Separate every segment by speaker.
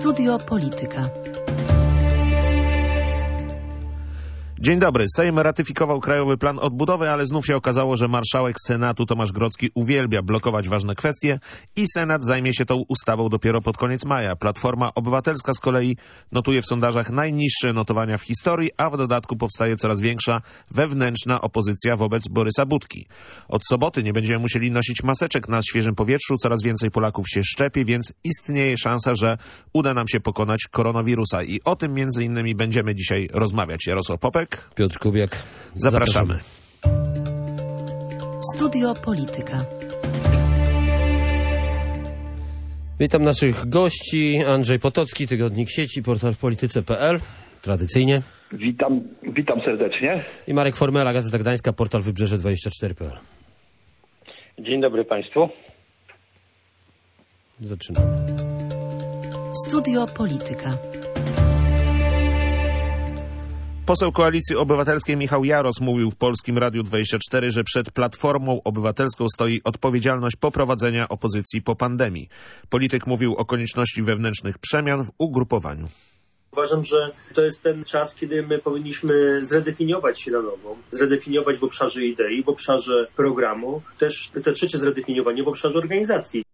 Speaker 1: Studio Polityka.
Speaker 2: Dzień dobry. Sejm ratyfikował Krajowy Plan Odbudowy, ale znów się okazało, że marszałek Senatu Tomasz Grodzki uwielbia blokować ważne kwestie i Senat zajmie się tą ustawą dopiero pod koniec maja. Platforma Obywatelska z kolei notuje w sondażach najniższe notowania w historii, a w dodatku powstaje coraz większa wewnętrzna opozycja wobec Borysa Budki. Od soboty nie będziemy musieli nosić maseczek na świeżym powietrzu, coraz więcej Polaków się szczepi, więc istnieje szansa, że uda nam się pokonać koronawirusa i o tym między innymi będziemy dzisiaj rozmawiać. Jarosław Popek,
Speaker 3: Piotr Kubiak.
Speaker 2: Zapraszamy.
Speaker 1: Studio Polityka.
Speaker 3: Witam naszych gości. Andrzej Potocki, Tygodnik Sieci, portal polityce.pl. Tradycyjnie.
Speaker 4: Witam serdecznie.
Speaker 3: I Marek Formela, Gazeta Gdańska, portal Wybrzeże24.pl.
Speaker 5: Dzień dobry Państwu.
Speaker 3: Zaczynamy.
Speaker 1: Studio Polityka.
Speaker 2: Poseł Koalicji Obywatelskiej Michał Jaros mówił w Polskim Radiu 24, że przed Platformą Obywatelską stoi odpowiedzialność poprowadzenia opozycji po pandemii. Polityk mówił o konieczności wewnętrznych przemian w ugrupowaniu.
Speaker 6: Uważam, że to jest ten czas, kiedy my powinniśmy zredefiniować się na nowo. Zredefiniować w obszarze idei, w obszarze programu, też te trzecie zredefiniowanie w obszarze organizacji.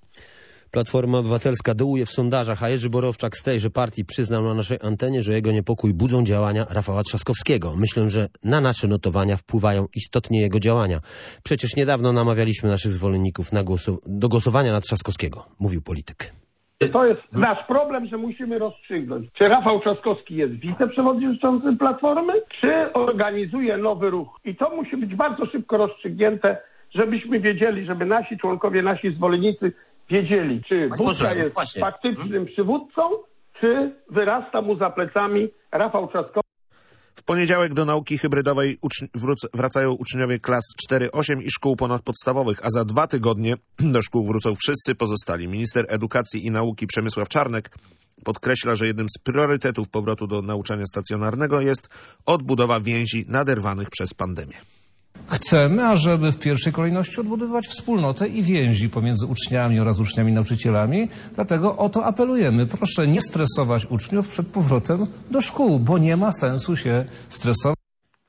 Speaker 3: Platforma Obywatelska dołuje w sondażach, a Jerzy Borowczak z tejże partii przyznał na naszej antenie, że jego niepokój budzą działania Rafała Trzaskowskiego. Myślę, że na nasze notowania wpływają istotnie jego działania. Przecież niedawno namawialiśmy naszych zwolenników do głosowania na Trzaskowskiego, mówił polityk.
Speaker 7: To jest nasz problem, że musimy rozstrzygnąć, czy Rafał Trzaskowski jest wiceprzewodniczącym Platformy, czy organizuje nowy ruch. I to musi być bardzo szybko rozstrzygnięte, żebyśmy wiedzieli, żeby nasi członkowie, nasi zwolennicy wiedzieli, czy Budka jest faktycznym przywódcą, czy wyrasta mu za plecami Rafał Trzaskowski.
Speaker 2: W poniedziałek do nauki hybrydowej wracają uczniowie klas 4-8 i szkół ponadpodstawowych, a za 2 tygodnie do szkół wrócą wszyscy pozostali. Minister Edukacji i Nauki Przemysław Czarnek podkreśla, że jednym z priorytetów powrotu do nauczania stacjonarnego jest odbudowa więzi naderwanych przez pandemię.
Speaker 8: Chcemy, ażeby w pierwszej kolejności odbudowywać wspólnotę i więzi pomiędzy uczniami oraz uczniami i nauczycielami. Dlatego o to apelujemy. Proszę nie stresować uczniów przed powrotem do szkół, bo nie ma sensu się stresować.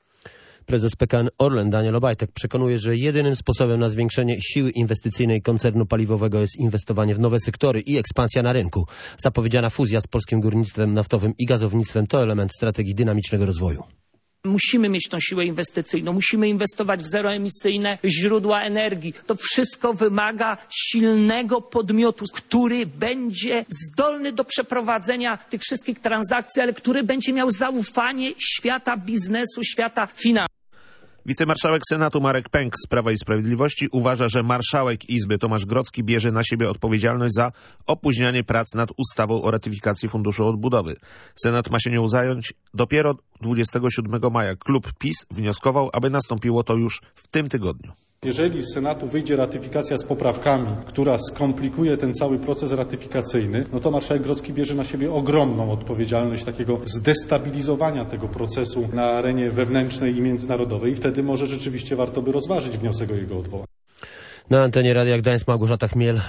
Speaker 3: Prezes PKN Orlen Daniel Obajtek przekonuje, że jedynym sposobem na zwiększenie siły inwestycyjnej koncernu paliwowego jest inwestowanie w nowe sektory i ekspansja na rynku. Zapowiedziana fuzja z polskim górnictwem naftowym i gazownictwem to element strategii dynamicznego rozwoju.
Speaker 9: Musimy mieć tą siłę inwestycyjną, musimy inwestować w zeroemisyjne źródła energii. To wszystko wymaga silnego podmiotu, który będzie zdolny do przeprowadzenia tych wszystkich transakcji, ale który będzie miał zaufanie świata biznesu, świata finansów.
Speaker 2: Wicemarszałek Senatu Marek Pęk z Prawa i Sprawiedliwości uważa, że marszałek Izby Tomasz Grodzki bierze na siebie odpowiedzialność za opóźnianie prac nad ustawą o ratyfikacji Funduszu Odbudowy. Senat ma się nią zająć dopiero 27 maja. Klub PiS wnioskował, aby nastąpiło to już w tym tygodniu.
Speaker 10: Jeżeli z Senatu wyjdzie ratyfikacja z poprawkami, która skomplikuje ten cały proces ratyfikacyjny, no to marszałek Grodzki bierze na siebie ogromną odpowiedzialność takiego zdestabilizowania tego procesu na arenie wewnętrznej i międzynarodowej i wtedy może rzeczywiście warto by rozważyć wniosek o jego odwołanie.
Speaker 3: Na antenie Radia Gdańsk Małgorzata Chmiel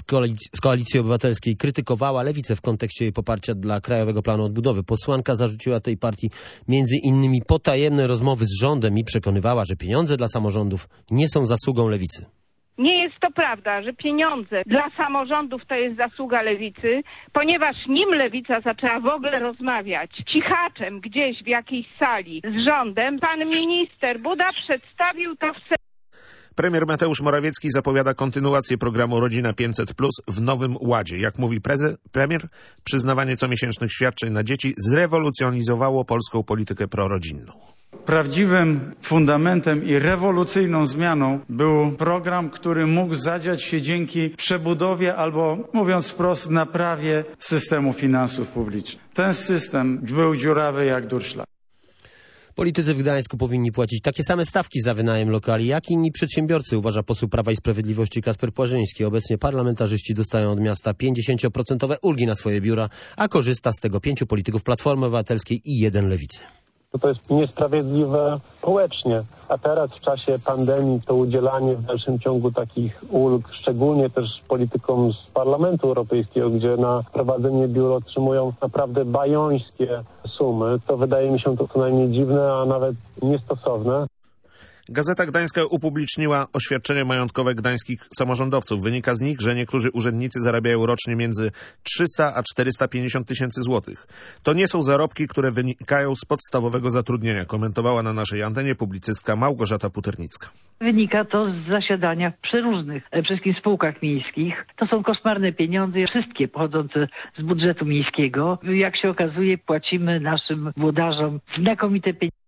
Speaker 3: z Koalicji Obywatelskiej krytykowała Lewicę w kontekście jej poparcia dla Krajowego Planu Odbudowy. Posłanka zarzuciła tej partii między innymi potajemne rozmowy z rządem i przekonywała, że pieniądze dla samorządów nie są zasługą Lewicy.
Speaker 11: Nie jest to prawda, że pieniądze dla samorządów to jest zasługa Lewicy, ponieważ nim Lewica zaczęła w ogóle rozmawiać cichaczem gdzieś w jakiejś sali z rządem, pan minister Buda przedstawił to w
Speaker 2: Premier Mateusz Morawiecki zapowiada kontynuację programu Rodzina 500+ w nowym ładzie. Jak mówi premier, przyznawanie comiesięcznych świadczeń na dzieci zrewolucjonizowało polską politykę prorodzinną.
Speaker 12: Prawdziwym fundamentem i rewolucyjną zmianą był program, który mógł zadziać się dzięki przebudowie albo, mówiąc wprost, naprawie systemu finansów publicznych. Ten system był dziurawy jak durszlak.
Speaker 3: Politycy w Gdańsku powinni płacić takie same stawki za wynajem lokali, jak inni przedsiębiorcy, uważa poseł Prawa i Sprawiedliwości Kacper Płażyński. Obecnie parlamentarzyści dostają od miasta 50% ulgi na swoje biura, a korzysta z tego 5 polityków Platformy Obywatelskiej i 1 Lewicy.
Speaker 13: to jest niesprawiedliwe społecznie. A teraz w czasie pandemii to udzielanie w dalszym ciągu takich ulg, szczególnie też politykom z Parlamentu Europejskiego, gdzie na prowadzenie biur otrzymują naprawdę bajońskie sumy, to wydaje mi się to co najmniej dziwne, a nawet niestosowne.
Speaker 2: Gazeta Gdańska upubliczniła oświadczenie majątkowe gdańskich samorządowców. Wynika z nich, że niektórzy urzędnicy zarabiają rocznie między 300 a 450 tysięcy złotych. To nie są zarobki, które wynikają z podstawowego zatrudnienia, komentowała na naszej antenie publicystka Małgorzata Puternicka.
Speaker 14: Wynika to z zasiadania w przeróżnych, wszystkich spółkach miejskich. To są koszmarne pieniądze, wszystkie pochodzące z budżetu miejskiego. Jak się okazuje, płacimy naszym włodarzom znakomite pieniądze.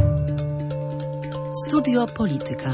Speaker 1: Studio Polityka.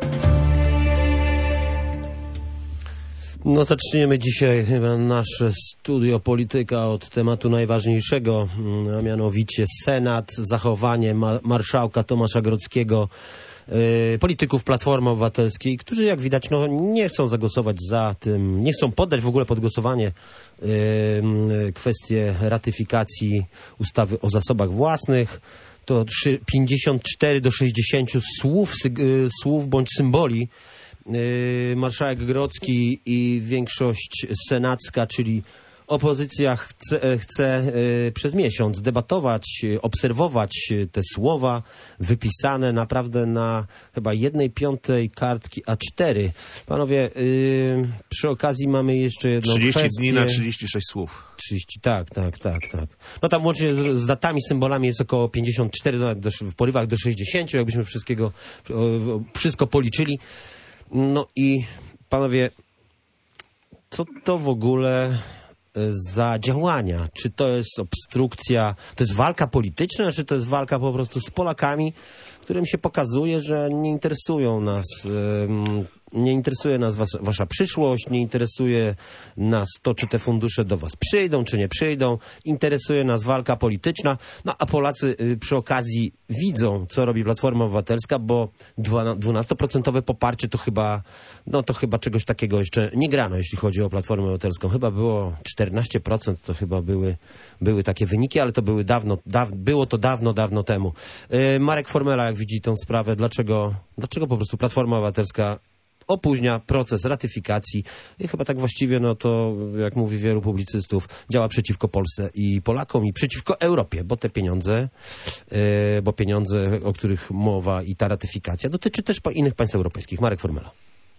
Speaker 3: No zaczniemy dzisiaj chyba nasze Studio Polityka od tematu najważniejszego, a mianowicie Senat, zachowanie marszałka Tomasza Grodzkiego, polityków Platformy Obywatelskiej, którzy jak widać nie chcą zagłosować za tym, nie chcą poddać w ogóle pod głosowanie kwestię ratyfikacji ustawy o zasobach własnych. To 54 do 60 słów bądź symboli. Marszałek Grodzki i większość senacka, czyli opozycja chce przez miesiąc debatować, obserwować te słowa wypisane naprawdę na chyba 1/5 kartki A4. Panowie, przy okazji mamy jeszcze jedną
Speaker 2: 30
Speaker 3: kwestię.
Speaker 2: dni na 36 słów.
Speaker 3: 30, tak. No tam łącznie z datami, symbolami jest około 54, w porywach do 60, jakbyśmy wszystko policzyli. No i panowie, co to w ogóle za działania? Czy to jest obstrukcja, to jest walka polityczna, czy to jest walka po prostu z Polakami, którym się pokazuje, że nie interesuje nas wasza przyszłość, nie interesuje nas to, czy te fundusze do was przyjdą, czy nie przyjdą, interesuje nas walka polityczna, no a Polacy przy okazji widzą, co robi Platforma Obywatelska, bo 12% poparcie to chyba czegoś takiego jeszcze nie grano, jeśli chodzi o Platformę Obywatelską. Chyba było 14%, to chyba były takie wyniki, ale to było to dawno temu. Marek Formela, jak widzi tę sprawę, dlaczego po prostu Platforma Obywatelska opóźnia proces ratyfikacji i chyba tak właściwie, no to jak mówi wielu publicystów, działa przeciwko Polsce i Polakom i przeciwko Europie, bo te pieniądze, o których mowa i ta ratyfikacja dotyczy też innych państw europejskich. Marek Formela.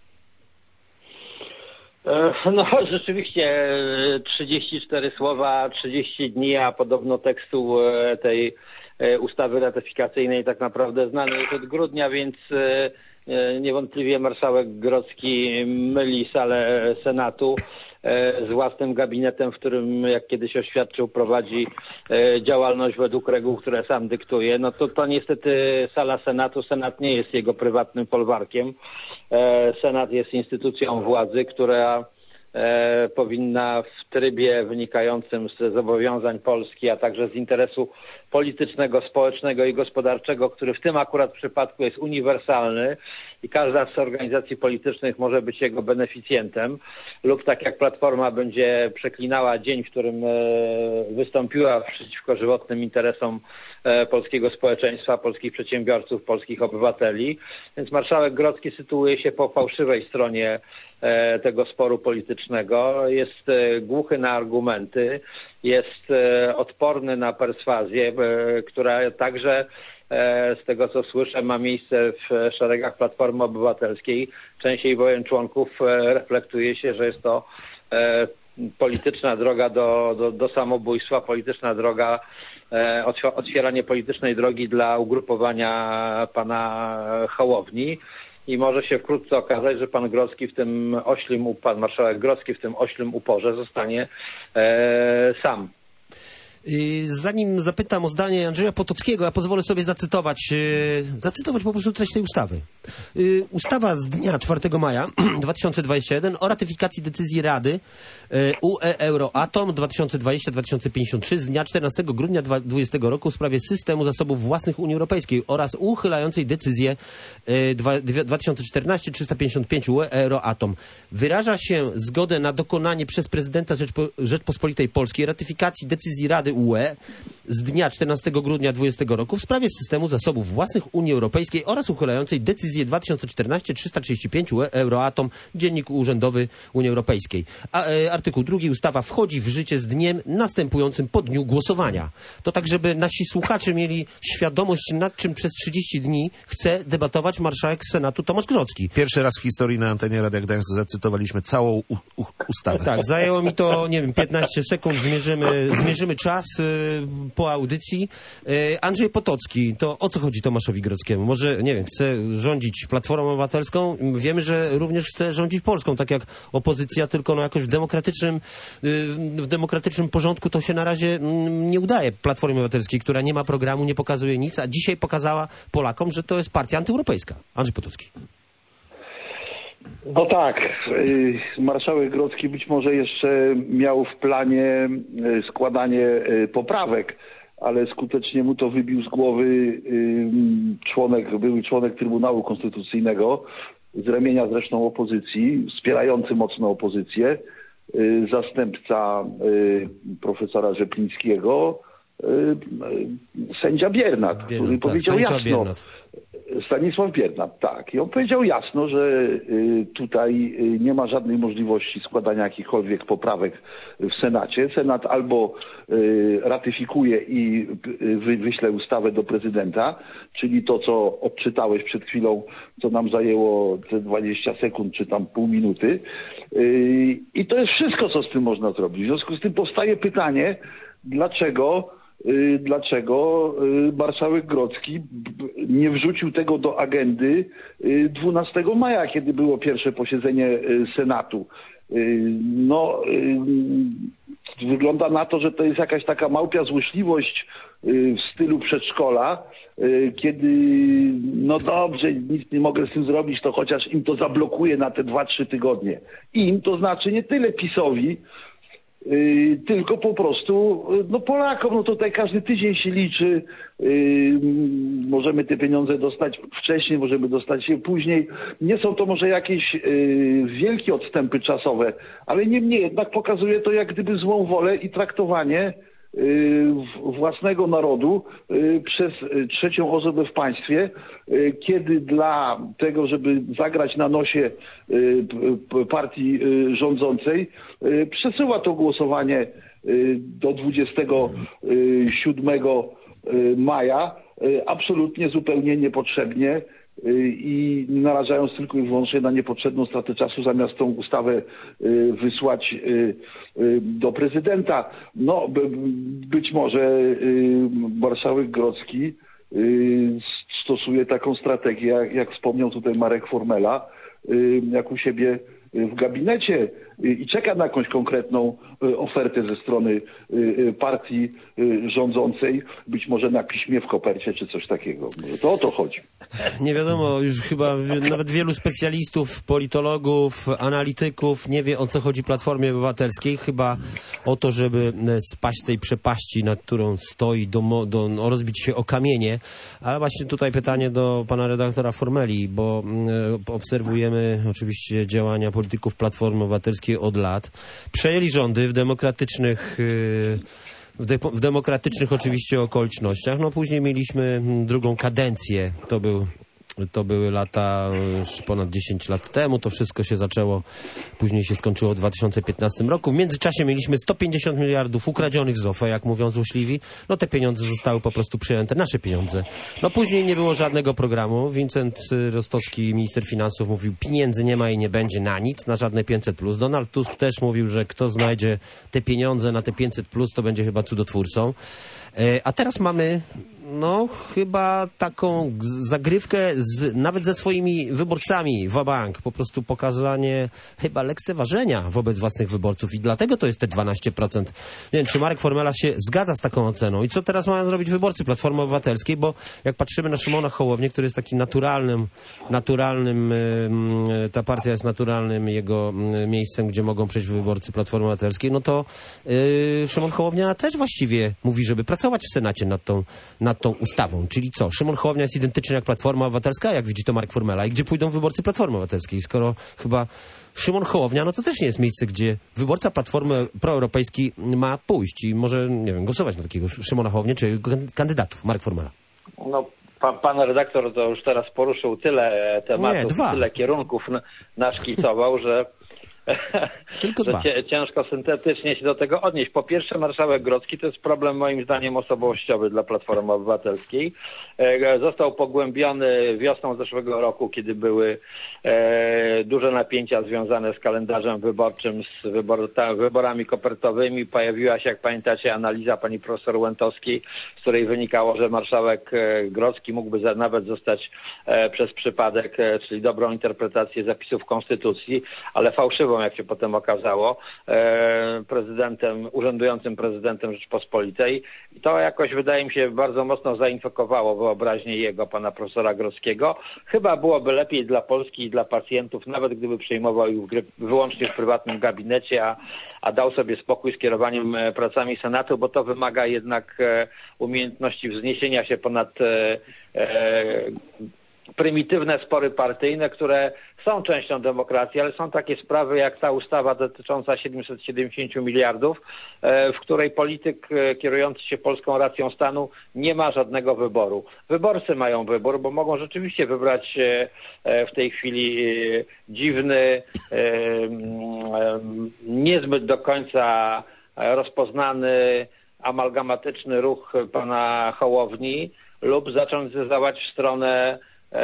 Speaker 5: No rzeczywiście 34 słowa, 30 dni, a podobno tekstu tej ustawy ratyfikacyjnej tak naprawdę znany jest od grudnia, więc niewątpliwie marszałek Grodzki myli salę Senatu z własnym gabinetem, w którym, jak kiedyś oświadczył, prowadzi działalność według reguł, które sam dyktuje. No to niestety sala Senatu. Senat nie jest jego prywatnym folwarkiem. Senat jest instytucją władzy, która powinna w trybie wynikającym z zobowiązań Polski, a także z interesu politycznego, społecznego i gospodarczego, który w tym akurat przypadku jest uniwersalny i każda z organizacji politycznych może być jego beneficjentem, lub tak jak Platforma będzie przeklinała dzień, w którym wystąpiła przeciwko żywotnym interesom polskiego społeczeństwa, polskich przedsiębiorców, polskich obywateli. Więc marszałek Grodzki sytuuje się po fałszywej stronie tego sporu politycznego, jest głuchy na argumenty, jest odporny na perswazję, która także z tego co słyszę ma miejsce w szeregach Platformy Obywatelskiej. Częściej bowiem członków reflektuje się, że jest to polityczna droga do samobójstwa, polityczna droga, otwieranie politycznej drogi dla ugrupowania pana Hołowni. I może się wkrótce okazać, że pan marszałek Grodzki w tym oślym uporze zostanie sam.
Speaker 3: Zanim zapytam o zdanie Andrzeja Potockiego, ja pozwolę sobie zacytować po prostu treść tej ustawy. Ustawa z dnia 4 maja 2021 o ratyfikacji decyzji Rady UE Euratom 2020-2053 z dnia 14 grudnia 2020 roku w sprawie systemu zasobów własnych Unii Europejskiej oraz uchylającej decyzję 2014-355 UE Euratom. Wyraża się zgodę na dokonanie przez prezydenta Rzeczpospolitej Polskiej ratyfikacji decyzji Rady Rady UE z dnia 14 grudnia 2020 roku w sprawie systemu zasobów własnych Unii Europejskiej oraz uchylającej decyzję 2014-335 UE Euratom, Dziennik Urzędowy Unii Europejskiej. Artykuł 2. Ustawa wchodzi w życie z dniem następującym po dniu głosowania. To tak, żeby nasi słuchacze mieli świadomość, nad czym przez 30 dni chce debatować marszałek Senatu Tomasz Grodzki.
Speaker 2: Pierwszy raz w historii na antenie Radia Gdańsk zacytowaliśmy całą ustawę.
Speaker 3: Tak, zajęło mi to, nie wiem, 15 sekund, zmierzymy czas po audycji. Andrzej Potocki, to o co chodzi Tomaszowi Grodzkiemu? Może, nie wiem, chce rządzić Platformą Obywatelską? Wiemy, że również chce rządzić Polską, tak jak opozycja, tylko no jakoś w demokratycznym porządku to się na razie nie udaje Platformie Obywatelskiej, która nie ma programu, nie pokazuje nic, a dzisiaj pokazała Polakom, że to jest partia antyeuropejska. Andrzej Potocki.
Speaker 4: No tak, marszałek Grodzki być może jeszcze miał w planie składanie poprawek, ale skutecznie mu to wybił z głowy były członek Trybunału Konstytucyjnego, z ramienia zresztą opozycji, wspierający mocno opozycję, zastępca profesora Rzeplińskiego, sędzia Biernat, który powiedział jasno... Stanisław Biernat, tak. I on powiedział jasno, że tutaj nie ma żadnej możliwości składania jakichkolwiek poprawek w Senacie. Senat albo ratyfikuje i wyśle ustawę do prezydenta, czyli to, co odczytałeś przed chwilą, co nam zajęło te 20 sekund, czy tam pół minuty. I to jest wszystko, co z tym można zrobić. W związku z tym powstaje pytanie, dlaczego marszałek Grodzki nie wrzucił tego do agendy 12 maja, kiedy było pierwsze posiedzenie Senatu. No, wygląda na to, że to jest jakaś taka małpia złośliwość w stylu przedszkola, kiedy no dobrze, nic nie mogę z tym zrobić, to chociaż im to zablokuje na te 2-3 tygodnie. Im to znaczy nie tyle PiS-owi, tylko po prostu no Polakom, no tutaj każdy tydzień się liczy, możemy te pieniądze dostać wcześniej, możemy dostać je później. Nie są to może jakieś wielkie odstępy czasowe, ale niemniej jednak pokazuje to jak gdyby złą wolę i traktowanie własnego narodu przez trzecią osobę w państwie, kiedy dla tego, żeby zagrać na nosie partii rządzącej, przesyła to głosowanie do 27 maja, absolutnie zupełnie niepotrzebnie i narażając tylko i wyłącznie na niepotrzebną stratę czasu, zamiast tą ustawę wysłać do prezydenta. No, być może marszałek Grodzki stosuje taką strategię, jak wspomniał tutaj Marek Formela, jak u siebie w gabinecie i czeka na jakąś konkretną ofertę ze strony partii rządzącej, być może na piśmie w kopercie czy coś takiego. To o to chodzi.
Speaker 3: Nie wiadomo, już chyba nawet wielu specjalistów, politologów, analityków nie wie, o co chodzi Platformie Obywatelskiej. Chyba o to, żeby spaść z tej przepaści, nad którą stoi, rozbić się o kamienie. Ale właśnie tutaj pytanie do pana redaktora Formeli, bo obserwujemy oczywiście działania polityków Platformy Obywatelskiej od lat. Przejęli rządy w demokratycznych oczywiście okolicznościach. No później mieliśmy drugą kadencję. To były lata już ponad 10 lat temu. To wszystko się zaczęło, później się skończyło w 2015 roku. W międzyczasie mieliśmy 150 miliardów ukradzionych z OFE, jak mówią złośliwi. No te pieniądze zostały po prostu przejęte, nasze pieniądze. No później nie było żadnego programu. Wincent Rostowski, minister finansów, mówił, pieniędzy nie ma i nie będzie na nic, na żadne 500+. Donald Tusk też mówił, że kto znajdzie te pieniądze na te 500+, to będzie chyba cudotwórcą. A teraz mamy chyba taką zagrywkę nawet ze swoimi wyborcami w bank. Po prostu pokazanie chyba lekceważenia wobec własnych wyborców i dlatego to jest te 12%. Nie wiem, czy Marek Formela się zgadza z taką oceną. I co teraz mają zrobić wyborcy Platformy Obywatelskiej? Bo jak patrzymy na Szymona Hołownię, który jest taki naturalnym, ta partia jest naturalnym jego miejscem, gdzie mogą przejść wyborcy Platformy Obywatelskiej, no to Szymon Hołownia też właściwie mówi, żeby pracować pracować w Senacie nad tą ustawą. Czyli co? Szymon Hołownia jest identyczny jak Platforma Obywatelska, jak widzi to Marek Formela. I gdzie pójdą wyborcy Platformy Obywatelskiej? Skoro chyba Szymon Hołownia, no to też nie jest miejsce, gdzie wyborca Platformy proeuropejskiej ma pójść i może, nie wiem, głosować na takiego Szymona Hołownię czy jego kandydatów. Marek Formela.
Speaker 5: No, pan redaktor to już teraz poruszył tyle tematów, tyle kierunków naszkicował, że
Speaker 3: Tylko
Speaker 5: ciężko syntetycznie się do tego odnieść. Po pierwsze, marszałek Grodzki to jest problem moim zdaniem osobowościowy dla Platformy Obywatelskiej. Został pogłębiony wiosną zeszłego roku, kiedy były duże napięcia związane z kalendarzem wyborczym, z wyborami kopertowymi. Pojawiła się, jak pamiętacie, analiza pani profesor Łętowskiej, z której wynikało, że marszałek Grodzki mógłby nawet zostać przez przypadek, czyli dobrą interpretację zapisów Konstytucji, ale fałszywą, jak się potem okazało, urzędującym prezydentem Rzeczypospolitej. I to jakoś, wydaje mi się, bardzo mocno zainfekowało wyobraźnię pana profesora Grodzkiego. Chyba byłoby lepiej dla Polski i dla pacjentów, nawet gdyby przyjmował ich wyłącznie w prywatnym gabinecie, a dał sobie spokój z kierowaniem pracami Senatu, bo to wymaga jednak umiejętności wzniesienia się ponad prymitywne spory partyjne, które są częścią demokracji, ale są takie sprawy jak ta ustawa dotycząca 770 miliardów, w której polityk kierujący się polską racją stanu nie ma żadnego wyboru. Wyborcy mają wybór, bo mogą rzeczywiście wybrać w tej chwili dziwny, niezbyt do końca rozpoznany, amalgamatyczny ruch pana Hołowni lub zacząć zeznawać w stronę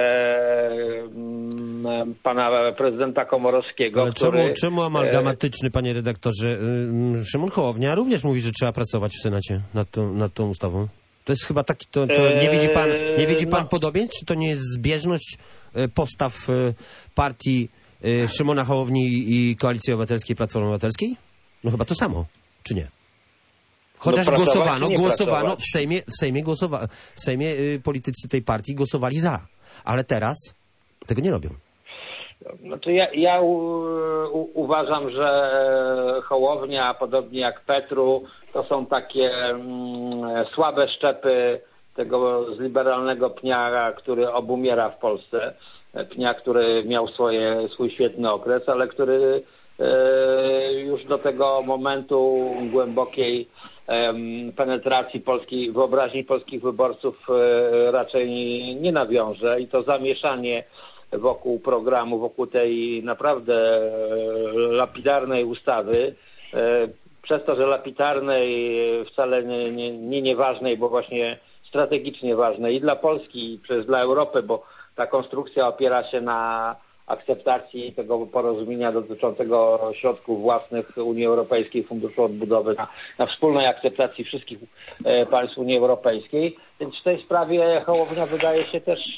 Speaker 5: pana prezydenta Komorowskiego.
Speaker 3: Ale czemu amalgamatyczny, panie redaktorze? Szymon Hołownia również mówi, że trzeba pracować w Senacie nad tą ustawą. To jest chyba taki, nie widzi pan podobieństw? Czy to nie jest zbieżność postaw partii Szymona Hołowni i Koalicji Obywatelskiej, Platformy Obywatelskiej? No chyba to samo, czy nie? Chociaż głosowano w Sejmie politycy tej partii głosowali za, ale teraz tego nie robią.
Speaker 5: Znaczy ja uważam, że Hołownia, podobnie jak Petru, to są takie słabe szczepy tego zliberalnego pnia, który obumiera w Polsce. Pnia, który miał swój świetny okres, ale który już do tego momentu głębokiej penetracji wyobraźni polskich wyborców raczej nie nawiąże i to zamieszanie wokół programu, wokół tej naprawdę lapidarnej ustawy, przez to, że lapidarnej, wcale nieważnej, bo właśnie strategicznie ważnej i dla Polski, i dla Europy, bo ta konstrukcja opiera się na akceptacji tego porozumienia dotyczącego środków własnych Unii Europejskiej, Funduszu Odbudowy, na wspólnej akceptacji wszystkich państw Unii Europejskiej. Więc w tej sprawie Hołownia wydaje się też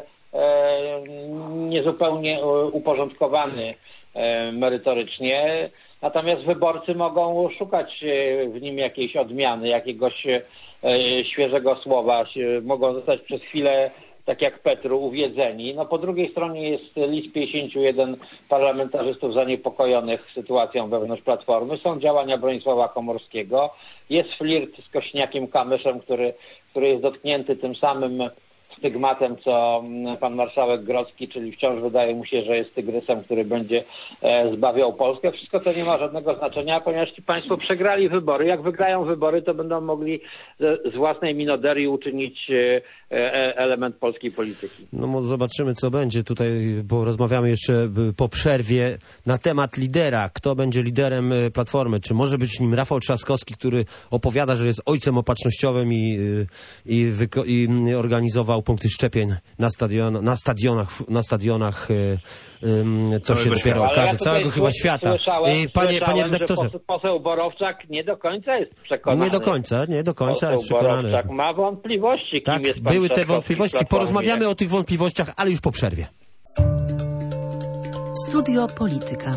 Speaker 5: niezupełnie uporządkowany merytorycznie. Natomiast wyborcy mogą szukać w nim jakiejś odmiany, jakiegoś świeżego słowa. Mogą zostać przez chwilę, tak jak Petru, uwiedzeni. No po drugiej stronie jest list 51 parlamentarzystów zaniepokojonych sytuacją wewnątrz Platformy. Są działania Bronisława Komorowskiego. Jest flirt z Kośniakiem-Kamyszem, który jest dotknięty tym samym stygmatem, co pan marszałek Grodzki, czyli wciąż wydaje mu się, że jest tygrysem, który będzie zbawiał Polskę. Wszystko to nie ma żadnego znaczenia, ponieważ ci państwo przegrali wybory. Jak wygrają wybory, to będą mogli z własnej minoderii uczynić element polskiej polityki.
Speaker 3: No zobaczymy, co będzie tutaj, bo rozmawiamy jeszcze po przerwie na temat lidera. Kto będzie liderem Platformy? Czy może być nim Rafał Trzaskowski, który opowiada, że jest ojcem opatrznościowym i organizował punkty szczepień na stadionach, co się dopiero okaże. Całego chyba świata. Panie redaktorze.
Speaker 5: Że poseł Borowczak nie do końca jest przekonany.
Speaker 3: Nie do końca jest przekonany.
Speaker 5: Borowczak ma wątpliwości, kim jest pan
Speaker 3: były te wątpliwości. Porozmawiamy o tych wątpliwościach, ale już po przerwie.
Speaker 1: Studio Polityka.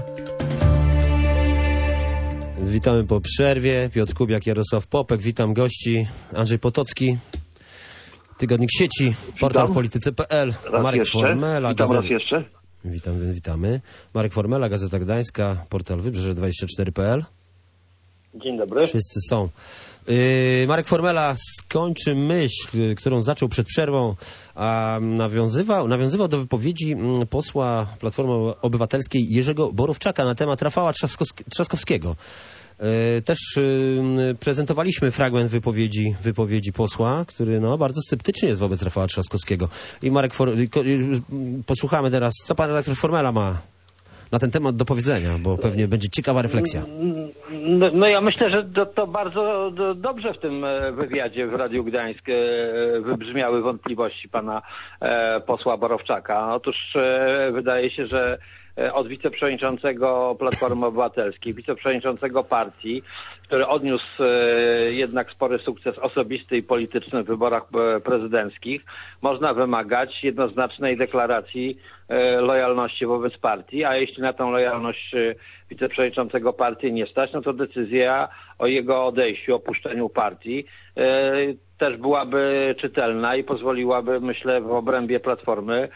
Speaker 3: Witamy po przerwie. Piotr Kubiak, Jarosław Popek. Witam gości. Andrzej Potocki, Tygodnik Sieci, portal polityce.pl. Marek Formela.
Speaker 4: Witam raz jeszcze.
Speaker 3: Witamy. Marek Formela, Gazeta Gdańska, portal Wybrzeże24.pl.
Speaker 5: Dzień dobry.
Speaker 3: Wszyscy są. Marek Formela skończy myśl, którą zaczął przed przerwą, a nawiązywał do wypowiedzi posła Platformy Obywatelskiej Jerzego Borowczaka na temat Rafała Trzaskowskiego. Też prezentowaliśmy fragment wypowiedzi posła, który bardzo sceptyczny jest wobec Rafała Trzaskowskiego. I posłuchamy teraz, co pan redaktor Formela ma na ten temat do powiedzenia, bo pewnie będzie ciekawa refleksja.
Speaker 5: No ja myślę, że to bardzo dobrze w tym wywiadzie w Radiu Gdańsk wybrzmiały wątpliwości pana posła Borowczaka. Otóż wydaje się, że od wiceprzewodniczącego Platformy Obywatelskiej, wiceprzewodniczącego partii, który odniósł jednak spory sukces osobisty i polityczny w wyborach prezydenckich, można wymagać jednoznacznej deklaracji lojalności wobec partii, a jeśli na tą lojalność wiceprzewodniczącego partii nie stać, no to decyzja o jego odejściu, opuszczeniu partii też byłaby czytelna i pozwoliłaby, myślę, w obrębie Platformy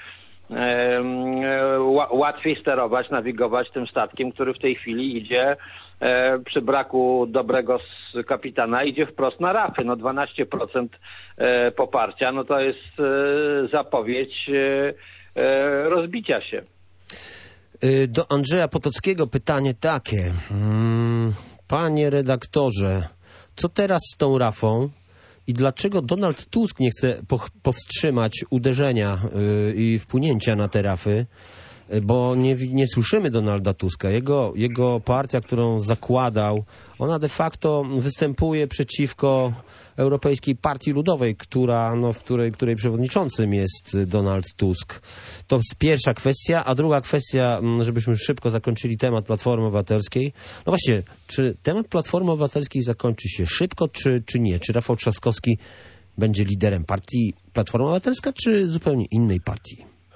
Speaker 5: łatwiej sterować, nawigować tym statkiem, który w tej chwili idzie przy braku dobrego kapitana, idzie wprost na rafy. 12% poparcia, to jest zapowiedź rozbicia się.
Speaker 3: Do Andrzeja Potockiego pytanie takie. Panie redaktorze, co teraz z tą rafą? I dlaczego Donald Tusk nie chce powstrzymać uderzenia i wpłynięcia na te rafy? Bo nie słyszymy Donalda Tuska. Jego partia, którą zakładał, ona de facto występuje przeciwko Europejskiej Partii Ludowej, której przewodniczącym jest Donald Tusk. To jest pierwsza kwestia, a druga kwestia, żebyśmy szybko zakończyli temat Platformy Obywatelskiej. No właśnie, czy temat Platformy Obywatelskiej zakończy się szybko, czy nie? Czy Rafał Trzaskowski będzie liderem partii Platforma Obywatelska, czy zupełnie innej partii?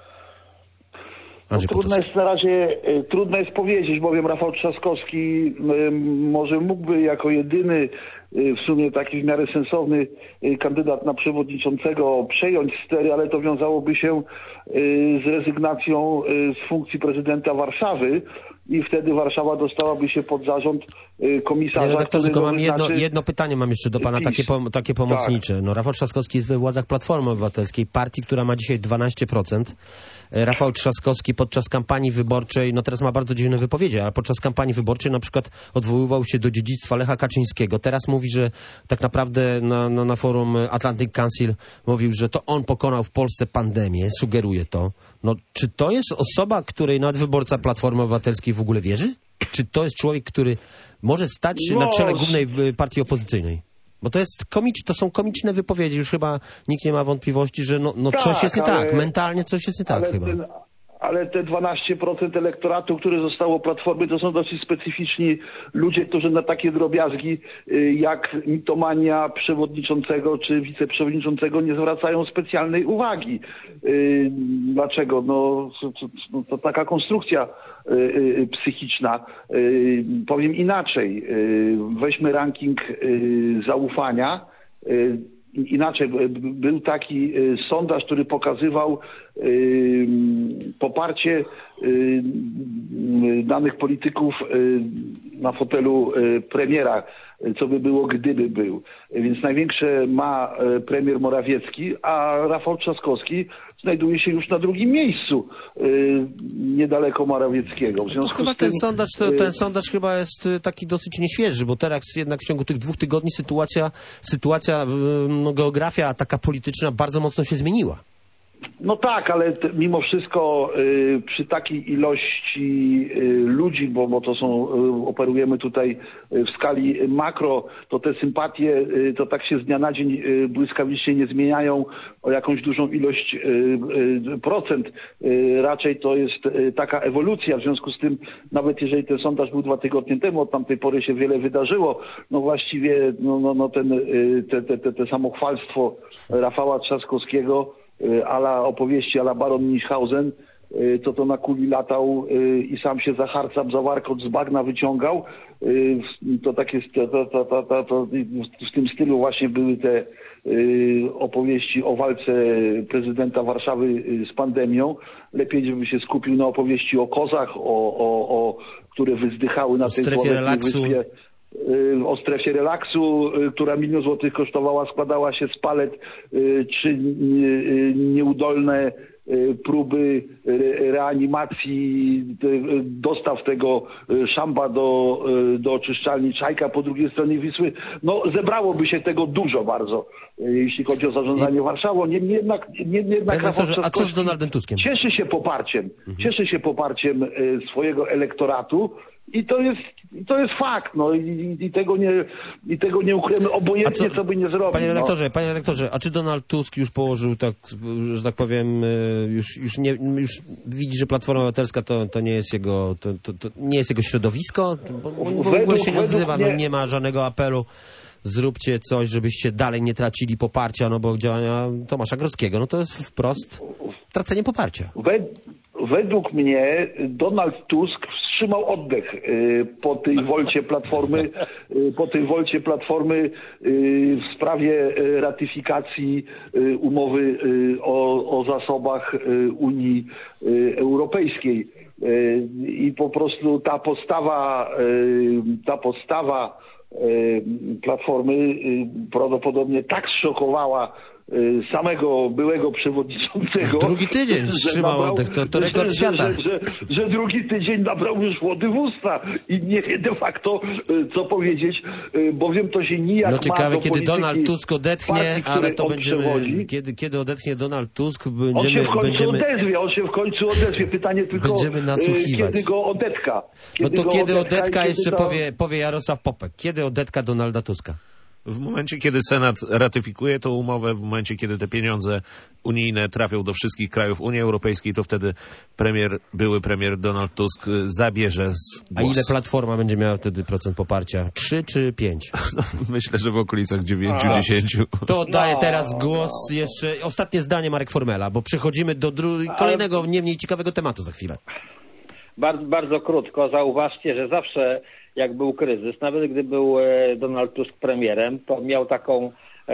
Speaker 4: Trudno jest powiedzieć, bowiem Rafał Trzaskowski może mógłby jako jedyny w sumie taki w miarę sensowny kandydat na przewodniczącego przejąć stery, ale to wiązałoby się z rezygnacją z funkcji prezydenta Warszawy i wtedy Warszawa dostałaby się pod zarząd komisarza.
Speaker 3: Panie redaktorze, tylko mam jedno pytanie mam jeszcze do pana, takie pomocnicze.
Speaker 4: Tak.
Speaker 3: Rafał Trzaskowski jest we władzach Platformy Obywatelskiej, partii, która ma dzisiaj 12%. Rafał Trzaskowski podczas kampanii wyborczej, teraz ma bardzo dziwne wypowiedzi, ale podczas kampanii wyborczej na przykład odwoływał się do dziedzictwa Lecha Kaczyńskiego. Teraz mówi, że tak naprawdę na forum Atlantic Council mówił, że to on pokonał w Polsce pandemię, sugeruje to. Czy to jest osoba, której nadwyborca Platformy Obywatelskiej w ogóle wierzy? Czy to jest człowiek, który może stać na czele głównej partii opozycyjnej? Bo to są komiczne wypowiedzi, już chyba nikt nie ma wątpliwości, że coś jest nie tak, mentalnie coś jest nie tak chyba.
Speaker 4: Ale te 12% elektoratu, które zostało Platformy, to są dosyć specyficzni ludzie, którzy na takie drobiazgi jak mitomania przewodniczącego czy wiceprzewodniczącego nie zwracają specjalnej uwagi. Dlaczego? To taka konstrukcja psychiczna. Powiem inaczej. Weźmy ranking zaufania. Inaczej, był taki sondaż, który pokazywał poparcie danych polityków na fotelu premiera, co by było, gdyby był. Więc największe ma premier Morawiecki, a Rafał Trzaskowski znajduje się już na drugim miejscu, niedaleko Morawieckiego. W związku
Speaker 3: chyba
Speaker 4: z tym,
Speaker 3: ten sondaż chyba jest taki dosyć nieświeży, bo teraz jednak w ciągu tych 2 tygodni sytuacja, geografia taka polityczna bardzo mocno się zmieniła.
Speaker 4: No tak, ale mimo wszystko przy takiej ilości ludzi, bo to operujemy tutaj w skali makro, to te sympatie to tak się z dnia na dzień błyskawicznie nie zmieniają o jakąś dużą ilość procent. Raczej to jest taka ewolucja, w związku z tym nawet jeżeli ten sondaż był 2 tygodnie temu, od tamtej pory się wiele wydarzyło, właściwie te samochwalstwo Rafała Trzaskowskiego opowieści a la baron Münchhausen, to na kuli latał i sam się za harcab, za warkot z bagna wyciągał. To takie, w tym stylu właśnie były te opowieści o walce prezydenta Warszawy z pandemią. Lepiej, żeby się skupił na opowieści o kozach, które wyzdychały na tej
Speaker 3: strefie relaksu.
Speaker 4: Wyspie. o strefie relaksu, która 1 000 000 złotych kosztowała, składała się z palet, czy nieudolne próby reanimacji, dostaw tego szamba do oczyszczalni Czajka po drugiej stronie Wisły. No zebrałoby się tego dużo bardzo, jeśli chodzi o zarządzanie Warszawą. Niemniej jednak Rafał
Speaker 3: a co z Donaldem Tuskiem?
Speaker 4: Cieszy się poparciem swojego elektoratu. I to jest fakt, no i tego nie ukryjemy, obojętnie co by nie zrobił.
Speaker 3: Panie redaktorze, a czy Donald Tusk już położył, tak, że tak powiem, już widzi, że Platforma Obywatelska to nie jest jego, to nie jest jego środowisko? Bo w ogóle się nie odzywa, no nie ma żadnego apelu. Zróbcie coś, żebyście dalej nie tracili poparcia, no bo działania Tomasza Grodzkiego, no to jest wprost tracenie poparcia.
Speaker 4: Według mnie Donald Tusk wstrzymał oddech po tej wolcie Platformy w sprawie ratyfikacji umowy o zasobach Unii Europejskiej. I po prostu ta postawa Platformy prawdopodobnie tak zszokowała samego byłego przewodniczącego.
Speaker 3: Drugi tydzień trzymał oddech, to rekord świata.
Speaker 4: Że drugi tydzień nabrał już wody w usta i nie wie de facto co powiedzieć, bowiem to się nijak ma do
Speaker 3: ciekawe, kiedy Donald Tusk odetchnie,
Speaker 4: partii,
Speaker 3: ale to będziemy... Kiedy odetchnie Donald Tusk,
Speaker 4: on się w końcu odezwie. Pytanie tylko,
Speaker 3: będziemy nasłuchiwać.
Speaker 4: Kiedy go odetka.
Speaker 3: Kiedy odetka jeszcze powie Jarosław Popek. Kiedy odetka Donalda Tuska?
Speaker 2: W momencie, kiedy Senat ratyfikuje tę umowę, w momencie, kiedy te pieniądze unijne trafią do wszystkich krajów Unii Europejskiej, to wtedy były premier Donald Tusk zabierze głos.
Speaker 3: A ile Platforma będzie miała wtedy procent poparcia? 3 czy 5?
Speaker 2: No, myślę, że w okolicach 9-10.
Speaker 3: To oddaję teraz głos jeszcze. Ostatnie zdanie Marek Formela, bo przechodzimy do kolejnego, nie mniej ciekawego tematu za chwilę.
Speaker 5: Bardzo, bardzo krótko. Zauważcie, że zawsze jak był kryzys, nawet gdy był Donald Tusk premierem, to miał taką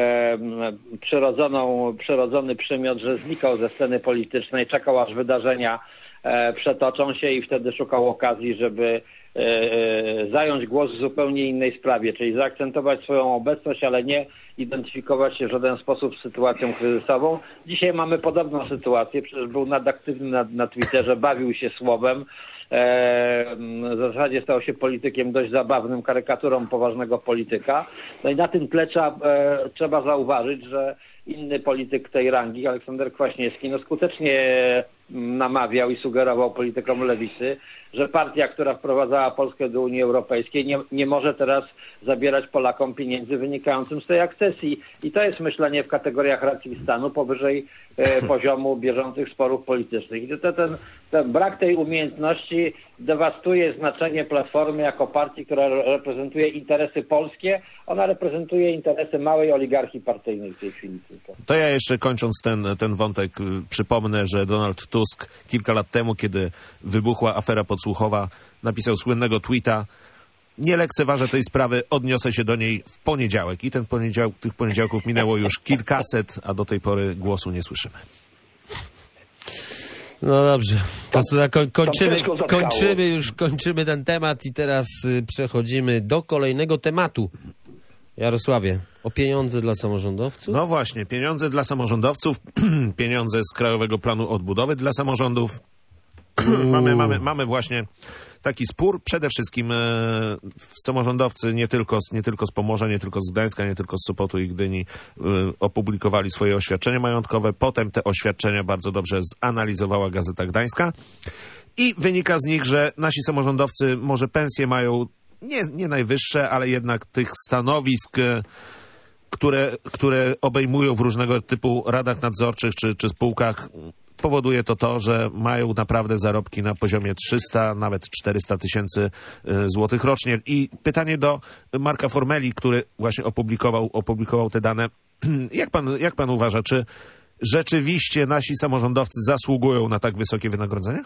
Speaker 5: przyrodzony przymiot, że znikał ze sceny politycznej, czekał aż wydarzenia przetoczą się i wtedy szukał okazji, żeby zająć głos w zupełnie innej sprawie, czyli zaakcentować swoją obecność, ale nie identyfikować się w żaden sposób z sytuacją kryzysową. Dzisiaj mamy podobną sytuację, przecież był nadaktywny na Twitterze, bawił się słowem, w zasadzie stał się politykiem dość zabawnym, karykaturą poważnego polityka. No i na tym tle trzeba zauważyć, że inny polityk tej rangi, Aleksander Kwaśniewski, skutecznie namawiał i sugerował politykom lewicy, że partia, która wprowadzała Polskę do Unii Europejskiej, nie może teraz zabierać Polakom pieniędzy wynikającym z tej akcesji. I to jest myślenie w kategoriach racji stanu powyżej poziomu bieżących sporów politycznych. I ten brak tej umiejętności dewastuje znaczenie Platformy jako partii, która reprezentuje interesy polskie. Ona reprezentuje interesy małej oligarchii partyjnej w tej chwili tylko.
Speaker 2: To ja jeszcze kończąc ten wątek przypomnę, że Donald Tusk kilka lat temu, kiedy wybuchła afera podsłuchowa, napisał słynnego tweeta: nie lekceważę tej sprawy, odniosę się do niej w poniedziałek. I tych poniedziałków minęło już kilkaset, a do tej pory głosu nie słyszymy.
Speaker 3: No dobrze, to kończymy ten temat i teraz przechodzimy do kolejnego tematu. Jarosławie, o pieniądze dla samorządowców?
Speaker 2: No właśnie, pieniądze dla samorządowców, pieniądze z Krajowego Planu Odbudowy dla samorządów. Mamy właśnie taki spór. Przede wszystkim samorządowcy nie tylko z Pomorza, nie tylko z Gdańska, nie tylko z Sopotu i Gdyni opublikowali swoje oświadczenia majątkowe. Potem te oświadczenia bardzo dobrze zanalizowała Gazeta Gdańska i wynika z nich, że nasi samorządowcy może pensje mają nie najwyższe, ale jednak tych stanowisk, które obejmują w różnego typu radach nadzorczych czy spółkach, powoduje to, że mają naprawdę zarobki na poziomie 300, nawet 400 tysięcy złotych rocznie. I pytanie do Marka Formeli, który właśnie opublikował te dane. Jak pan uważa, czy rzeczywiście nasi samorządowcy zasługują na tak wysokie wynagrodzenia?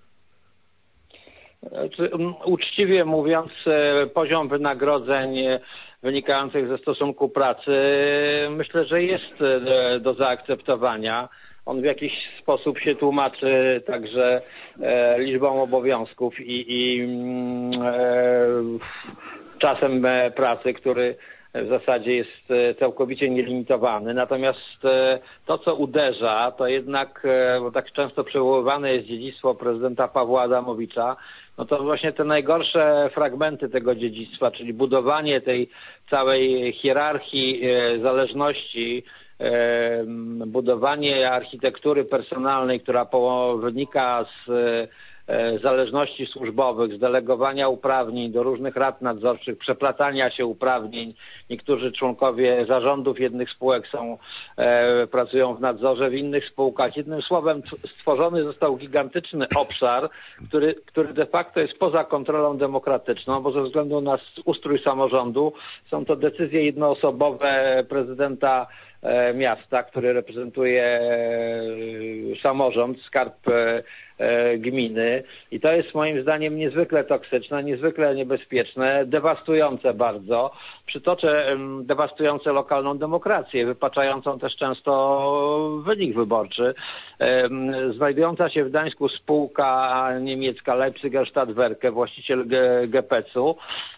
Speaker 5: Uczciwie mówiąc, poziom wynagrodzeń wynikających ze stosunku pracy myślę, że jest do zaakceptowania. On w jakiś sposób się tłumaczy także liczbą obowiązków i czasem pracy, który w zasadzie jest całkowicie nielimitowany. Natomiast to, co uderza, to jednak, bo tak często przywoływane jest dziedzictwo prezydenta Pawła Adamowicza, no to właśnie te najgorsze fragmenty tego dziedzictwa, czyli budowanie tej całej hierarchii zależności, budowanie architektury personalnej, która wynika z zależności służbowych, z delegowania uprawnień do różnych rad nadzorczych, przeplatania się uprawnień. Niektórzy członkowie zarządów jednych spółek pracują w nadzorze w innych spółkach. Jednym słowem stworzony został gigantyczny obszar, który de facto jest poza kontrolą demokratyczną, bo ze względu na ustrój samorządu są to decyzje jednoosobowe prezydenta miasta, który reprezentuje samorząd, skarb gminy i to jest moim zdaniem niezwykle toksyczne, niezwykle niebezpieczne, dewastujące bardzo. Przytoczę dewastujące lokalną demokrację, wypaczającą też często wynik wyborczy. Znajdująca się w Gdańsku spółka niemiecka Leipziger Stadtwerke, właściciel GPC-u,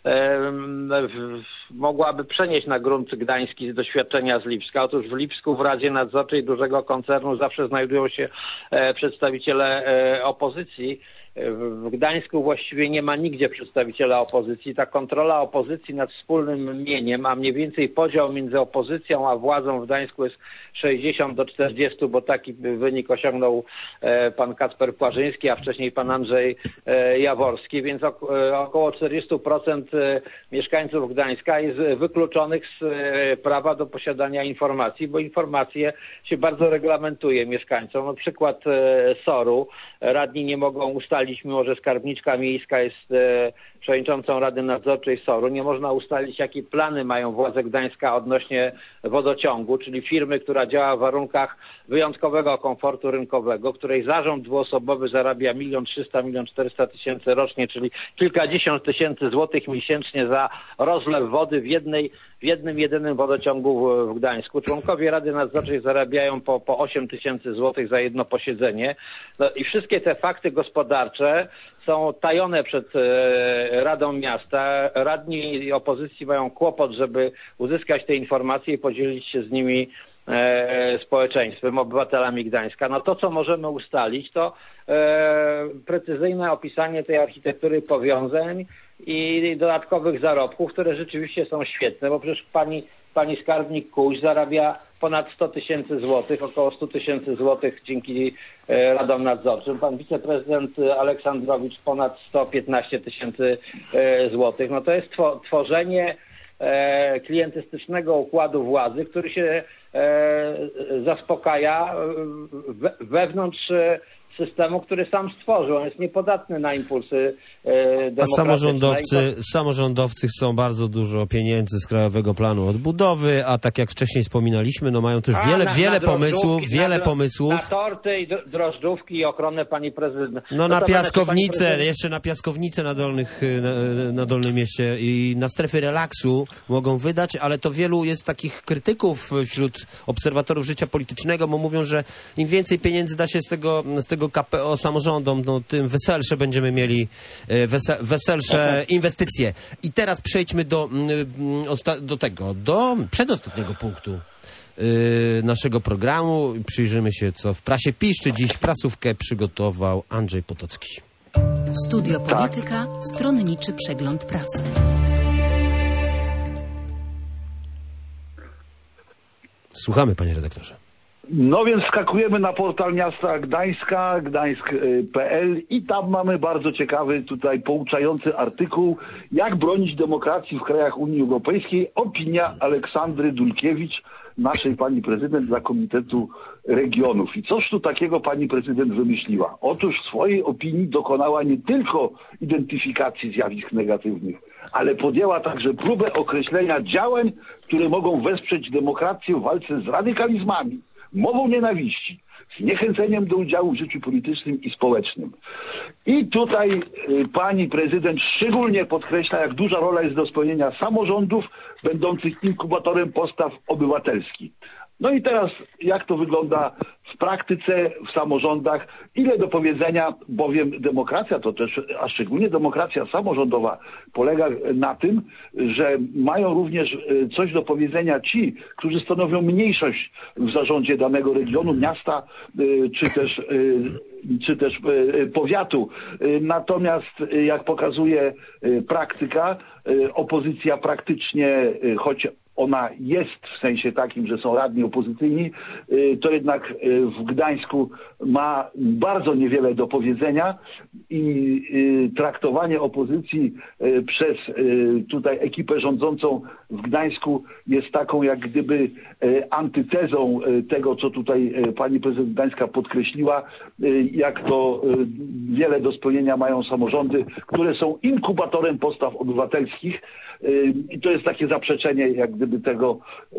Speaker 5: mogłaby przenieść na grunt gdański doświadczenia z Lipska. Otóż w Lipsku w Radzie Nadzorczej dużego koncernu zawsze znajdują się przedstawiciele opozycji. W Gdańsku właściwie nie ma nigdzie przedstawiciela opozycji. Ta kontrola opozycji nad wspólnym mieniem, a mniej więcej podział między opozycją a władzą w Gdańsku jest 60-40, bo taki wynik osiągnął pan Kacper Płażyński, a wcześniej pan Andrzej Jaworski, więc około 40% mieszkańców Gdańska jest wykluczonych z prawa do posiadania informacji, bo informacje się bardzo reglamentuje mieszkańcom. Na przykład SOR-u radni nie mogą ustalić, mimo że skarbniczka miejska jest przewodniczącą Rady Nadzorczej SOR-u, nie można ustalić, jakie plany mają władze Gdańska odnośnie wodociągu, czyli firmy, która działa w warunkach wyjątkowego komfortu rynkowego, której zarząd dwuosobowy zarabia 1 300 000 – 1 400 000 rocznie, czyli kilkadziesiąt tysięcy złotych miesięcznie za rozlew wody w jednym jedynym wodociągu w Gdańsku. Członkowie Rady Nadzorczej zarabiają po 8 000 złotych za jedno posiedzenie. No i wszystkie te fakty gospodarcze są tajone przed Radą Miasta. Radni opozycji mają kłopot, żeby uzyskać te informacje i podzielić się z nimi społeczeństwem, obywatelami Gdańska. No to, co możemy ustalić, to precyzyjne opisanie tej architektury powiązań i dodatkowych zarobków, które rzeczywiście są świetne, bo przecież pani skarbnik Kuś zarabia ponad 100 000 złotych, około 100 000 złotych dzięki radom nadzorczym. Pan wiceprezydent Aleksandrowicz ponad 115 000 złotych. No to jest tworzenie klientystycznego układu władzy, który się zaspokaja wewnątrz systemu, który sam stworzył. On jest niepodatny na impulsy demokratyczne.
Speaker 3: A samorządowcy chcą bardzo dużo pieniędzy z Krajowego Planu Odbudowy, a tak jak wcześniej wspominaliśmy, no mają też wiele pomysłów.
Speaker 5: Na torty i drożdżówki i ochronę pani prezydent.
Speaker 3: No na piaskownicę, jeszcze na piaskownicę na Dolnym Mieście i na strefy relaksu mogą wydać, ale to wielu jest takich krytyków wśród obserwatorów życia politycznego, bo mówią, że im więcej pieniędzy da się z tego KPO samorządom, no tym weselsze będziemy mieli weselsze inwestycje. I teraz przejdźmy do przedostatniego punktu naszego programu. Przyjrzymy się, co w prasie piszczy. Dziś prasówkę przygotował Andrzej Potocki.
Speaker 1: Studio Polityka, stronniczy przegląd prasy.
Speaker 3: Słuchamy, panie redaktorze.
Speaker 4: No więc skakujemy na portal miasta Gdańska, gdańsk.pl i tam mamy bardzo ciekawy, tutaj pouczający artykuł, jak bronić demokracji w krajach Unii Europejskiej. Opinia Aleksandry Dulkiewicz, naszej pani prezydent dla Komitetu Regionów. I coś tu takiego pani prezydent wymyśliła. Otóż w swojej opinii dokonała nie tylko identyfikacji zjawisk negatywnych, ale podjęła także próbę określenia działań, które mogą wesprzeć demokrację w walce z radykalizmami, mową nienawiści, zniechęceniem do udziału w życiu politycznym i społecznym. I tutaj pani prezydent szczególnie podkreśla, jak duża rola jest do spełnienia samorządów będących inkubatorem postaw obywatelskich. No i teraz jak to wygląda w praktyce, w samorządach, ile do powiedzenia, bowiem demokracja to też, a szczególnie demokracja samorządowa polega na tym, że mają również coś do powiedzenia ci, którzy stanowią mniejszość w zarządzie danego regionu, miasta, czy też powiatu. Natomiast jak pokazuje praktyka, opozycja praktycznie, choć ona jest w sensie takim, że są radni opozycyjni, to jednak w Gdańsku ma bardzo niewiele do powiedzenia i traktowanie opozycji przez tutaj ekipę rządzącą w Gdańsku jest taką jak gdyby antytezą tego, co tutaj pani prezydent Gdańska podkreśliła, jak to wiele do spełnienia mają samorządy, które są inkubatorem postaw obywatelskich. I to jest takie zaprzeczenie jak gdyby tego,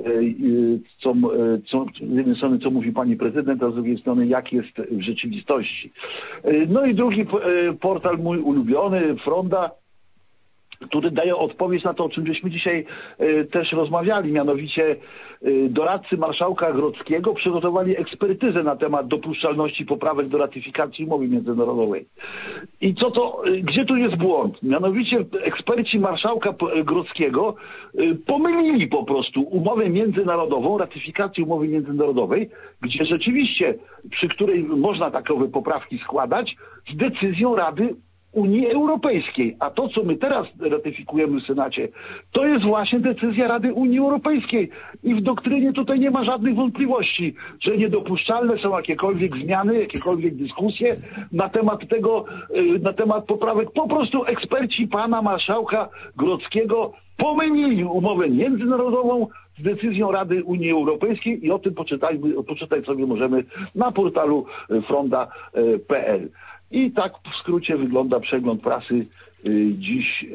Speaker 4: z jednej strony co mówi pani prezydent, a z drugiej strony jak jest w rzeczywistości. No i drugi portal mój ulubiony, Fronda, który daje odpowiedź na to, o czym żeśmy dzisiaj też rozmawiali, mianowicie doradcy marszałka Grodzkiego przygotowali ekspertyzę na temat dopuszczalności poprawek do ratyfikacji umowy międzynarodowej. I gdzie tu jest błąd? Mianowicie eksperci marszałka Grodzkiego pomylili po prostu umowę międzynarodową, ratyfikację umowy międzynarodowej, gdzie rzeczywiście, przy której można takowe poprawki składać, z decyzją Rady Unii Europejskiej. A to, co my teraz ratyfikujemy w Senacie, to jest właśnie decyzja Rady Unii Europejskiej. I w doktrynie tutaj nie ma żadnych wątpliwości, że niedopuszczalne są jakiekolwiek zmiany, jakiekolwiek dyskusje na temat tego, na temat poprawek. Po prostu eksperci pana marszałka Grodzkiego pomylili umowę międzynarodową z decyzją Rady Unii Europejskiej i o tym poczytać sobie możemy na portalu fronda.pl. I tak w skrócie wygląda przegląd prasy dziś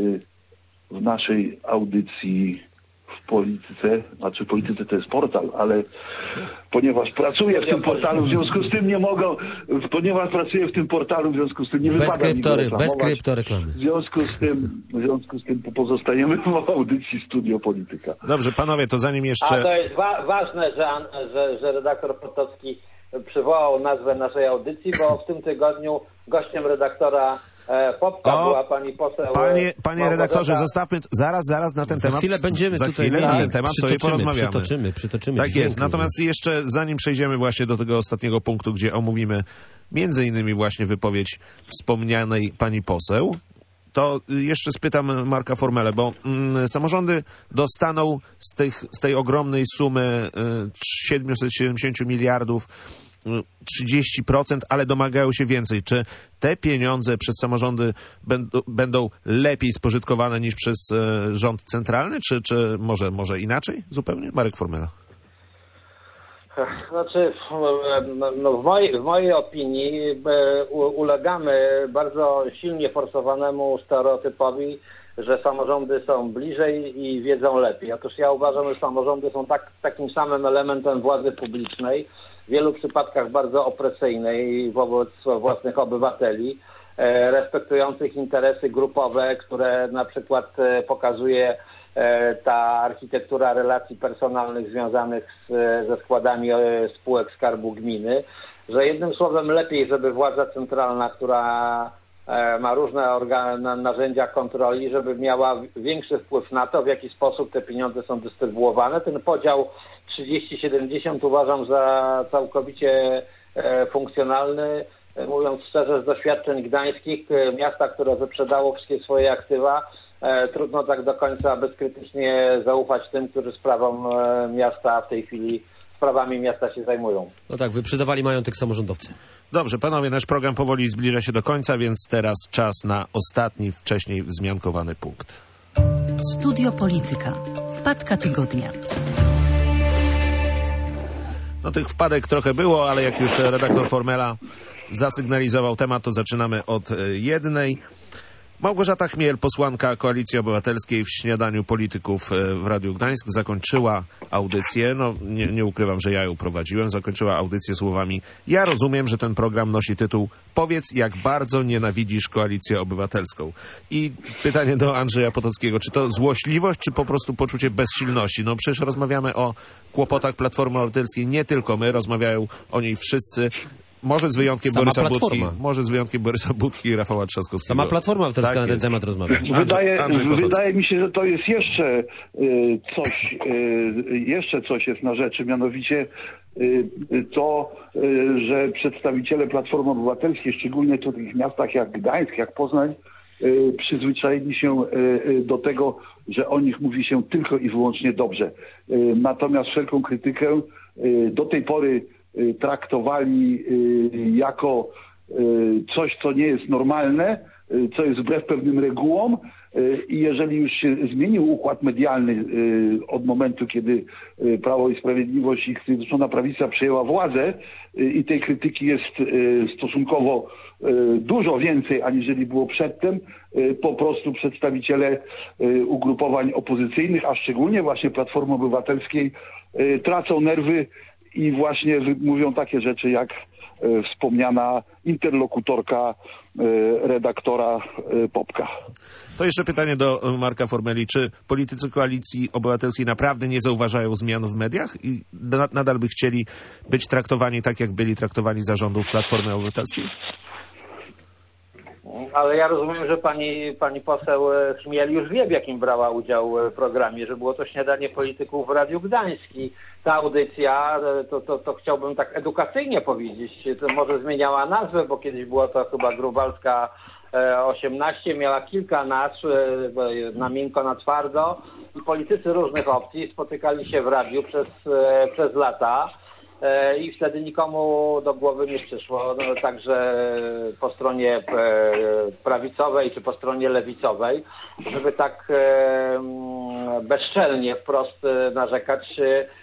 Speaker 4: w naszej audycji w Polityce. Znaczy Polityce to jest portal, ale ponieważ pracuję w tym portalu, w związku z tym nie mogę, ponieważ pracuję w tym portalu, w związku z tym nie wypada mi go reklamować.
Speaker 3: Bez kryptoreklamy.
Speaker 4: W związku z tym pozostajemy w audycji Studio Polityka.
Speaker 2: Dobrze, panowie, to zanim jeszcze...
Speaker 5: A to jest ważne, że redaktor Potocki przywołał nazwę naszej audycji, bo w tym tygodniu gościem redaktora Popka była pani poseł...
Speaker 2: Panie redaktorze, zostawmy zaraz na ten temat.
Speaker 3: Za chwilę będziemy tutaj
Speaker 2: na ten temat sobie porozmawiamy.
Speaker 3: Przytoczymy.
Speaker 2: Tak jest. Natomiast jeszcze zanim przejdziemy właśnie do tego ostatniego punktu, gdzie omówimy między innymi właśnie wypowiedź wspomnianej pani poseł, to jeszcze spytam Marka Formelę, bo samorządy dostaną z tej ogromnej sumy 770 miliardów 30%, ale domagają się więcej. Czy te pieniądze przez samorządy będą lepiej spożytkowane niż przez rząd centralny, czy może inaczej zupełnie? Marek Formela.
Speaker 5: Znaczy, w mojej opinii ulegamy bardzo silnie forsowanemu stereotypowi, że samorządy są bliżej i wiedzą lepiej. Otóż ja uważam, że samorządy są takim samym elementem władzy publicznej, w wielu przypadkach bardzo opresyjnej wobec własnych obywateli, respektujących interesy grupowe, które na przykład pokazuje ta architektura relacji personalnych związanych ze składami spółek Skarbu Gminy, że jednym słowem lepiej, żeby władza centralna, która ma różne narzędzia kontroli, żeby miała większy wpływ na to, w jaki sposób te pieniądze są dystrybuowane. Ten podział 30-70 uważam za całkowicie funkcjonalny. Mówiąc szczerze, z doświadczeń gdańskich, miasta, które wyprzedało wszystkie swoje aktywa, trudno tak do końca bezkrytycznie zaufać tym, którzy sprawami miasta się zajmują.
Speaker 3: No tak, wyprzedawali majątek samorządowcy.
Speaker 2: Dobrze, panowie, nasz program powoli zbliża się do końca, więc teraz czas na ostatni, wcześniej wzmiankowany punkt.
Speaker 1: Studio Polityka. Wpadka tygodnia.
Speaker 2: No tych wpadek trochę było, ale jak już redaktor Formela zasygnalizował temat, to zaczynamy od jednej. Małgorzata Chmiel, posłanka Koalicji Obywatelskiej w Śniadaniu Polityków w Radiu Gdańsk, zakończyła audycję, no nie ukrywam, że ja ją prowadziłem, zakończyła audycję słowami: ja rozumiem, że ten program nosi tytuł "Powiedz, jak bardzo nienawidzisz Koalicję Obywatelską". I pytanie do Andrzeja Potockiego, czy to złośliwość, czy po prostu poczucie bezsilności? No przecież rozmawiamy o kłopotach Platformy Obywatelskiej, nie tylko my, rozmawiają o niej wszyscy. Może z wyjątkiem Borysa Budki i Rafała Trzaskowskiego.
Speaker 3: Sama Platforma Obywatelska na ten temat rozmawia.
Speaker 4: Wydaje mi się, że to jest jeszcze coś jest na rzeczy, mianowicie to, że przedstawiciele Platformy Obywatelskiej, szczególnie w takich miastach jak Gdańsk, jak Poznań, przyzwyczaili się do tego, że o nich mówi się tylko i wyłącznie dobrze. Natomiast wszelką krytykę do tej pory traktowali jako coś, co nie jest normalne, co jest wbrew pewnym regułom, i jeżeli już się zmienił układ medialny od momentu, kiedy Prawo i Sprawiedliwość i Zjednoczona Prawica przejęła władzę i tej krytyki jest stosunkowo dużo więcej, aniżeli było przedtem, po prostu przedstawiciele ugrupowań opozycyjnych, a szczególnie właśnie Platformy Obywatelskiej, tracą nerwy i właśnie mówią takie rzeczy jak wspomniana interlokutorka redaktora Popka.
Speaker 2: To jeszcze pytanie do Marka Formeli. Czy politycy Koalicji Obywatelskiej naprawdę nie zauważają zmian w mediach i nadal by chcieli być traktowani tak, jak byli traktowani zarządów Platformy Obywatelskiej?
Speaker 5: Ale ja rozumiem, że pani poseł Chmiel już wie, w jakim brała udział w programie, że było to Śniadanie Polityków w Radiu Gdańsk. I ta audycja, to chciałbym tak edukacyjnie powiedzieć, to może zmieniała nazwę, bo kiedyś była to chyba Grubalska 18, miała kilka nazw, na miękko, na twardo, i politycy różnych opcji spotykali się w radiu przez lata. I wtedy nikomu do głowy nie przyszło, no, także po stronie prawicowej czy po stronie lewicowej, żeby tak bezczelnie wprost narzekać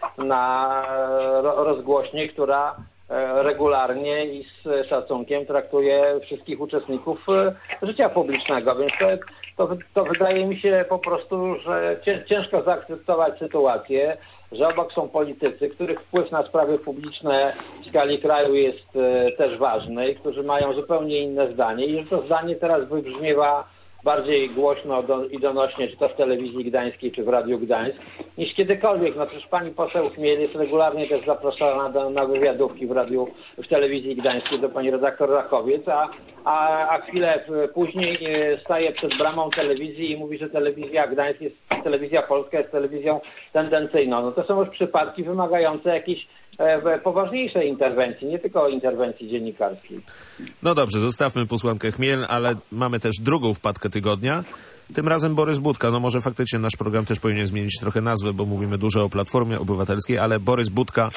Speaker 5: na rozgłośnię, która regularnie i z szacunkiem traktuje wszystkich uczestników życia publicznego, więc to wydaje mi się po prostu, że ciężko zaakceptować sytuację, że obok są politycy, których wpływ na sprawy publiczne w skali kraju jest też ważny i którzy mają zupełnie inne zdanie i że to zdanie teraz wybrzmiewa bardziej głośno i donośnie, czy to w telewizji gdańskiej, czy w Radiu Gdańsk, niż kiedykolwiek. No przecież pani poseł Chmiel jest regularnie też zapraszana na wywiadówki w telewizji gdańskiej do pani redaktor Rakowiec, a chwilę później staje przed bramą telewizji i mówi, że telewizja Gdańsk telewizja polska jest telewizją tendencyjną. No to są już przypadki wymagające jakiejś poważniejszej interwencji, nie tylko interwencji dziennikarskiej.
Speaker 2: No dobrze, zostawmy posłankę Chmiel, ale mamy też drugą wpadkę tygodnia. Tym razem Borys Budka. No może faktycznie nasz program też powinien zmienić trochę nazwę, bo mówimy dużo o Platformie Obywatelskiej, ale Borys Budka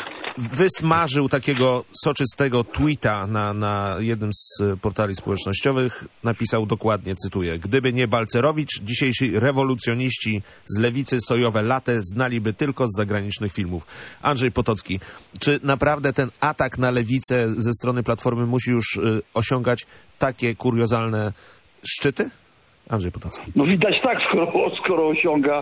Speaker 2: wysmażył takiego soczystego tweeta na jednym z portali społecznościowych. Napisał dokładnie, cytuję: gdyby nie Balcerowicz, dzisiejsi rewolucjoniści z lewicy sojowe latte znaliby tylko z zagranicznych filmów. Andrzej Potocki, czy naprawdę ten atak na lewicę ze strony Platformy musi już osiągać takie kuriozalne szczyty? Andrzej Potocki.
Speaker 4: No widać tak, skoro osiąga,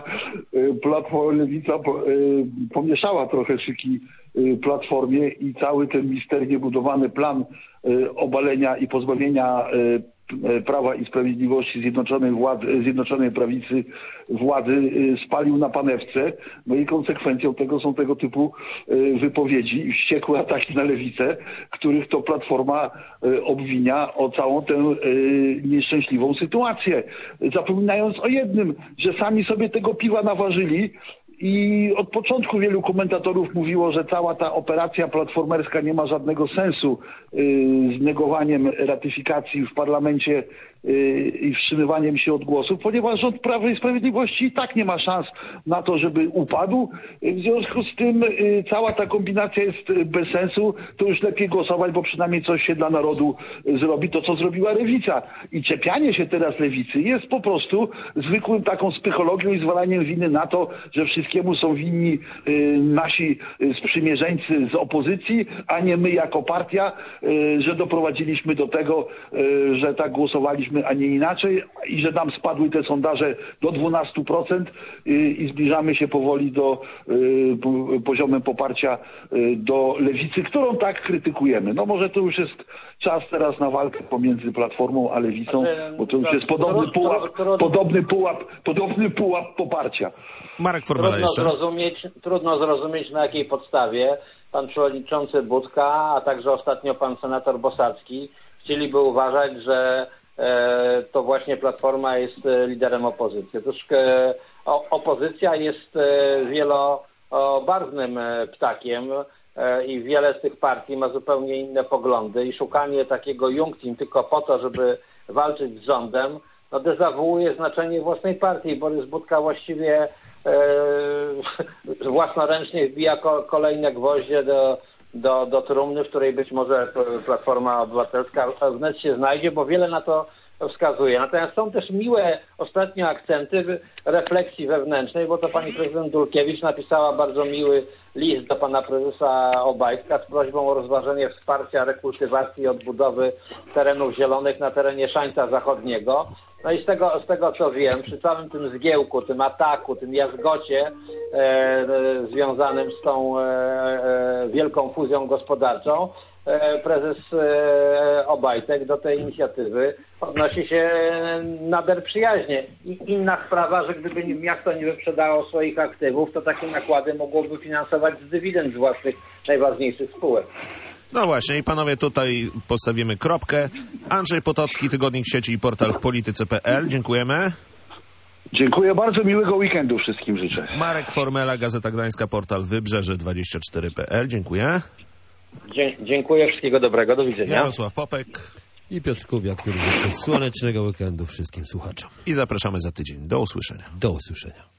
Speaker 4: lewica pomieszała trochę szyki Platformie i cały ten misternie budowany plan obalenia i pozbawienia Prawa i Sprawiedliwości Zjednoczonej Prawicy władzy spalił na panewce. No i konsekwencją tego są tego typu wypowiedzi i wściekłe ataki na lewicę, których to Platforma obwinia o całą tę nieszczęśliwą sytuację. Zapominając o jednym, że sami sobie tego piwa naważyli. I od początku wielu komentatorów mówiło, że cała ta operacja platformerska nie ma żadnego sensu z negowaniem ratyfikacji w parlamencie i wstrzymywaniem się od głosów, ponieważ rząd Prawa i Sprawiedliwości i tak nie ma szans na to, żeby upadł. W związku z tym cała ta kombinacja jest bez sensu. To już lepiej głosować, bo przynajmniej coś się dla narodu zrobi, to co zrobiła lewica. I czepianie się teraz lewicy jest po prostu zwykłym taką psychologią i zwalaniem winy na to, że wszystkiemu są winni nasi sprzymierzeńcy z opozycji, a nie my jako partia, że doprowadziliśmy do tego, że tak głosowaliśmy głosowaliśmy, a nie inaczej i że nam spadły te sondaże do 12% i zbliżamy się powoli do poziomem poparcia do lewicy, którą tak krytykujemy. No może to już jest czas teraz na walkę pomiędzy Platformą a Lewicą, bo to już jest podobny pułap poparcia.
Speaker 2: Marek Formela jeszcze.
Speaker 5: Trudno zrozumieć, na jakiej podstawie pan przewodniczący Budka, a także ostatnio pan senator Bosacki chcieliby uważać, że to właśnie Platforma jest liderem opozycji. Otóż opozycja jest wielobarwnym ptakiem i wiele z tych partii ma zupełnie inne poglądy i szukanie takiego iunctim tylko po to, żeby walczyć z rządem, no dezawuuje znaczenie własnej partii. Borys Budka właściwie własnoręcznie wbija kolejne gwoździe do trumny, w której być może Platforma Obywatelska wnet się znajdzie, bo wiele na to wskazuje. Natomiast są też miłe ostatnio akcenty refleksji wewnętrznej, bo to pani prezydent Dulkiewicz napisała bardzo miły list do pana prezesa Obajtka z prośbą o rozważenie wsparcia rekultywacji i odbudowy terenów zielonych na terenie Szańca Zachodniego. No i z tego co wiem, przy całym tym zgiełku, tym ataku, tym jazgocie związanym z tą wielką fuzją gospodarczą, prezes Obajtek do tej inicjatywy odnosi się nader przyjaźnie. I inna sprawa, że gdyby miasto nie wyprzedało swoich aktywów, to takie nakłady mogłoby finansować z dywidend z własnych najważniejszych spółek.
Speaker 2: No właśnie i panowie, tutaj postawimy kropkę. Andrzej Potocki, Tygodnik Sieci i portal w polityce.pl. Dziękujemy.
Speaker 4: Dziękuję bardzo, miłego weekendu wszystkim życzę.
Speaker 2: Marek Formela, Gazeta Gdańska, portal Wybrzeże24.pl. Dziękuję.
Speaker 5: Dziękuję, wszystkiego dobrego, do widzenia.
Speaker 2: Jarosław Popek
Speaker 3: i Piotr Kubiak, który życzy słonecznego weekendu wszystkim słuchaczom.
Speaker 2: I zapraszamy za tydzień. Do usłyszenia.
Speaker 3: Do usłyszenia.